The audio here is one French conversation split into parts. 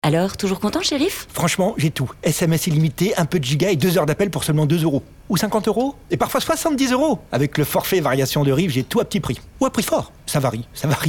Alors, toujours content, shérif? Franchement, j'ai tout. SMS illimité, un peu de giga et 2 heures d'appel pour seulement 2 €. Ou 50 € et parfois 70 €. Avec le forfait variation de Rive, j'ai tout à petit prix. Ou à prix fort. Ça varie.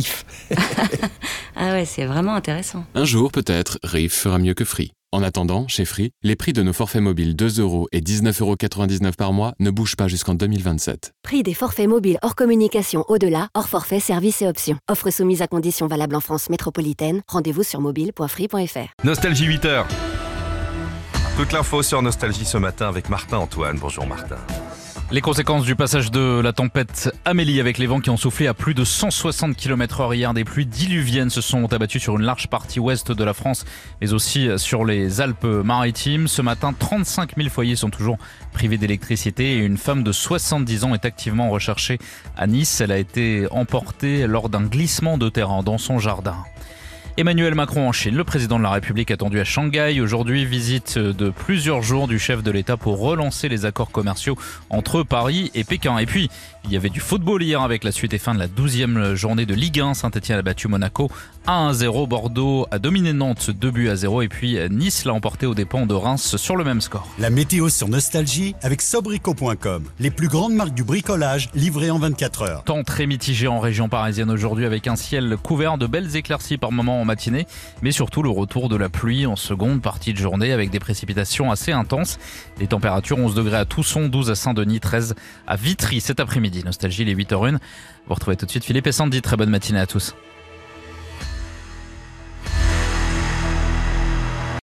Ah ouais, c'est vraiment intéressant. Un jour, peut-être, Rive fera mieux que Free. En attendant, chez Free, les prix de nos forfaits mobiles 2 € et 19,99 € par mois ne bougent pas jusqu'en 2027. Prix des forfaits mobiles hors communication au-delà, hors forfait, services et options. Offre soumise à conditions valables en France métropolitaine. Rendez-vous sur mobile.free.fr. Nostalgie 8h. Toute l'info sur Nostalgie ce matin avec Martin Antoine. Bonjour Martin. Les conséquences du passage de la tempête Amélie avec les vents qui ont soufflé à plus de 160 km/h hier. Des pluies diluviennes se sont abattues sur une large partie ouest de la France, mais aussi sur les Alpes-Maritimes. Ce matin, 35 000 foyers sont toujours privés d'électricité et une femme de 70 ans est activement recherchée à Nice. Elle a été emportée lors d'un glissement de terrain dans son jardin. Emmanuel Macron en Chine, le président de la République attendu à Shanghai. Aujourd'hui, visite de plusieurs jours du chef de l'État pour relancer les accords commerciaux entre Paris et Pékin. Et puis, il y avait du football hier avec la suite et fin de la 12e journée de Ligue 1. Saint-Etienne a battu Monaco 1-0. Bordeaux a dominé Nantes 2-0. Et puis Nice l'a emporté aux dépens de Reims sur le même score. La météo sur Nostalgie avec Sobrico.com. Les plus grandes marques du bricolage livrées en 24 heures. Temps très mitigé en région parisienne aujourd'hui avec un ciel couvert de belles éclaircies par moments en matinée, mais surtout le retour de la pluie en seconde partie de journée avec des précipitations assez intenses. Les températures 11 degrés à Tousson, 12 à Saint-Denis, 13 à Vitry cet après-midi. Nostalgie, les 8h01. Vous retrouvez tout de suite Philippe et Sandy. Très bonne matinée à tous.